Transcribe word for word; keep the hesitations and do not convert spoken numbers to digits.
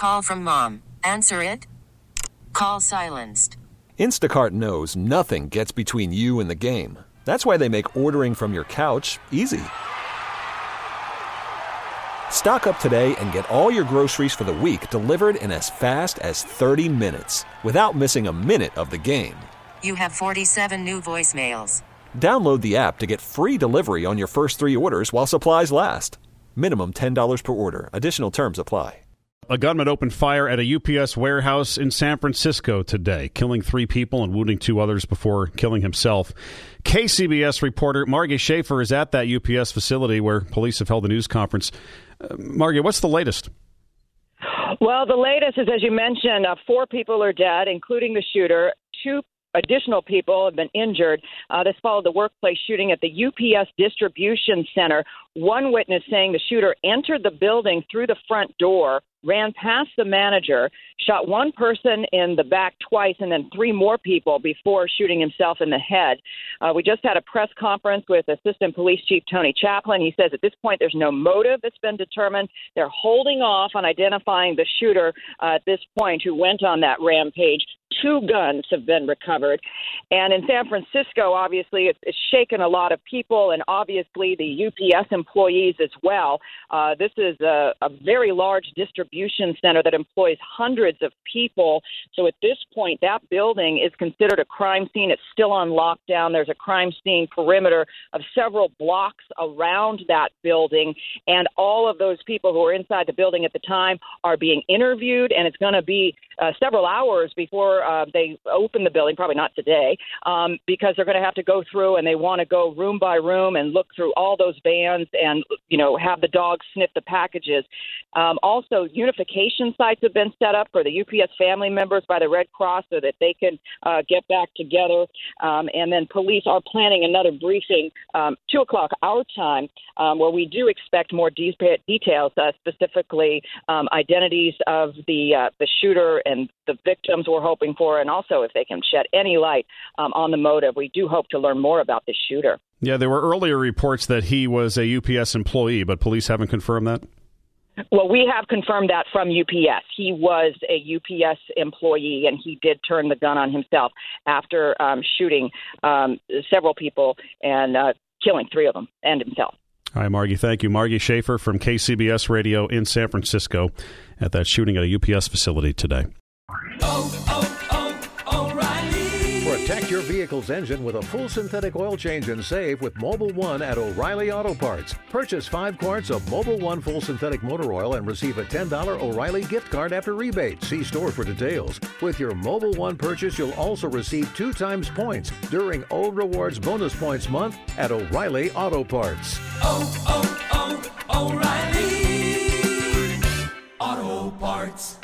Call from mom. Answer it. Call silenced. Instacart knows nothing gets between you and the game. That's why they make ordering from your couch easy. Stock up today and get all your groceries for the week delivered in as fast as thirty minutes without missing a minute of the game. You have forty-seven new voicemails. Download the app to get free delivery on your first three orders while supplies last. Minimum ten dollars per order. Additional terms apply. A gunman opened fire at a U P S warehouse in San Francisco today, killing three people and wounding two others before killing himself. K C B S reporter Margie Schaefer is at that U P S facility where police have held a news conference. Uh, Margie, what's the latest? Well, the latest is, as you mentioned, uh, four people are dead, including the shooter. Two additional people have been injured. Uh, this followed the workplace shooting at the U P S distribution center. One witness saying the shooter entered the building through the front door, ran past the manager, shot one person in the back twice, and then three more people before shooting himself in the head. Uh, we just had a press conference with Assistant Police Chief Tony Chaplin. He says at this point there's no motive that's been determined. They're holding off on identifying the shooter uh, at this point who went on that rampage. Two guns have been recovered. And in San Francisco, obviously, it's, it's shaken a lot of people, and obviously the U P S employees as well. Uh, this is a, a very large distribution center that employs hundreds of people. So at this point, that building is considered a crime scene. It's still on lockdown. There's a crime scene perimeter of several blocks around that building. And all of those people who were inside the building at the time are being interviewed, and it's going to be uh, several hours before Uh, they open the building, probably not today, um, because they're going to have to go through and they want to go room by room and look through all those vans and, you know, have the dogs sniff the packages. Um, also, unification sites have been set up for the U P S family members by the Red Cross so that they can uh, get back together. Um, and then police are planning another briefing, um, two o'clock our time, um, where we do expect more de- details, uh, specifically um, identities of the uh, the shooter and the victims we're hoping for, and also if they can shed any light um, on the motive. We do hope to learn more about the shooter. Yeah, there were earlier reports that he was a U P S employee, but police haven't confirmed that? Well, we have confirmed that from U P S. He was a U P S employee, and he did turn the gun on himself after um, shooting um, several people and uh, killing three of them and himself. All right, Margie, thank you. Margie Schaefer from K C B S Radio in San Francisco at that shooting at a U P S facility today. Oh, oh, oh, O'Reilly. Protect your vehicle's engine with a full synthetic oil change and save with Mobil one at O'Reilly Auto Parts. Purchase five quarts of Mobil one full synthetic motor oil and receive a ten dollars O'Reilly gift card after rebate. See store for details. With your Mobil one purchase, you'll also receive two times points during O Rewards Bonus Points Month at O'Reilly Auto Parts. Oh, oh, oh, O'Reilly Auto Parts.